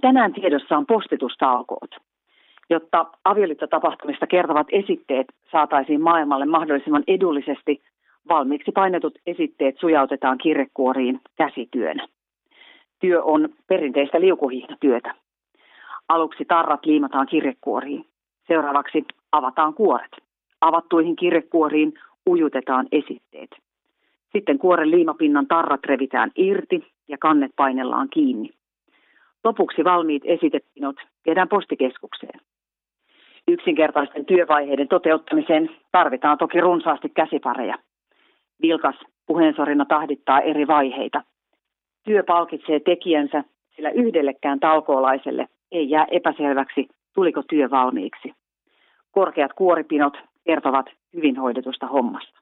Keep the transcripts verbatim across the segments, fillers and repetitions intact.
Tänään tiedossa on postitustalkoot. Jotta avioliittotapahtumista kertovat esitteet saataisiin maailmalle mahdollisimman edullisesti, valmiiksi painetut esitteet sujautetaan kirjekuoriin käsityönä. Työ on perinteistä liukuhihnatyötä. Aluksi tarrat liimataan kirjekuoriin. Seuraavaksi avataan kuoret. Avattuihin kirjekuoriin ujutetaan esitteet. Sitten kuoren liimapinnan tarrat revitään irti ja kannet painellaan kiinni. Lopuksi valmiit esitepinot viedään postikeskukseen. Yksinkertaisten työvaiheiden toteuttamiseen tarvitaan toki runsaasti käsipareja. Vilkas puheensorina tahdittaa eri vaiheita. Työ palkitsee tekijänsä, sillä yhdellekään talkoolaiselle ei jää epäselväksi, tuliko työ valmiiksi. Korkeat kuoripinot kertovat hyvin hoidetusta hommasta.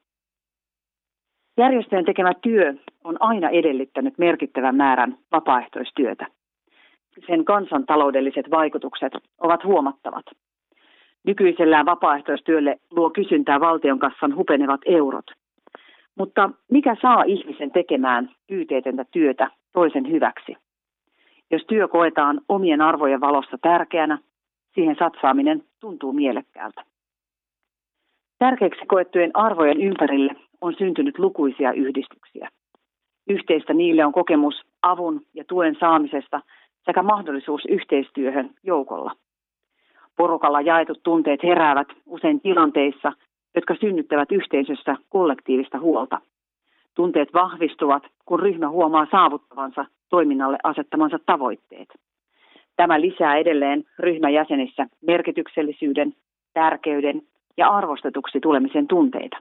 Järjestöjen tekemä työ on aina edellyttänyt merkittävän määrän vapaaehtoistyötä. Sen kansantaloudelliset vaikutukset ovat huomattavat. Nykyisellään vapaaehtoistyölle luo kysyntää valtionkassan hupenevat eurot. Mutta mikä saa ihmisen tekemään pyyteetöntä työtä toisen hyväksi? Jos työ koetaan omien arvojen valossa tärkeänä, siihen satsaaminen tuntuu mielekkäältä. Tärkeäksi koettujen arvojen ympärille on syntynyt lukuisia yhdistyksiä. Yhteistä niille on kokemus avun ja tuen saamisesta sekä mahdollisuus yhteistyöhön joukolla. Porukalla jaetut tunteet heräävät usein tilanteissa, jotka synnyttävät yhteisössä kollektiivista huolta. Tunteet vahvistuvat, kun ryhmä huomaa saavuttavansa toiminnalle asettamansa tavoitteet. Tämä lisää edelleen ryhmän jäsenissä merkityksellisyyden, tärkeyden ja arvostetuksi tulemisen tunteita.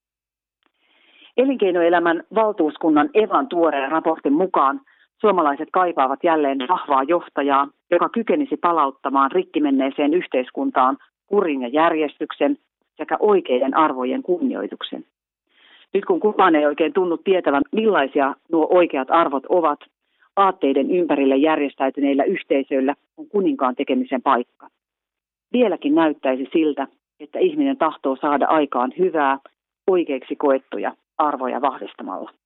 Elinkeinoelämän valtuuskunnan Evan tuoreen raportin mukaan suomalaiset kaipaavat jälleen vahvaa johtajaa, joka kykenisi palauttamaan rikkimenneeseen yhteiskuntaan kurin ja järjestyksen sekä oikeiden arvojen kunnioituksen. Nyt kun kukaan ei oikein tunnu tietävän, millaisia nuo oikeat arvot ovat, aatteiden ympärille järjestäytyneillä yhteisöillä on kuninkaan tekemisen paikka. Vieläkin näyttäisi siltä, että ihminen tahtoo saada aikaan hyvää, oikeiksi koettuja arvoja vahvistamalla.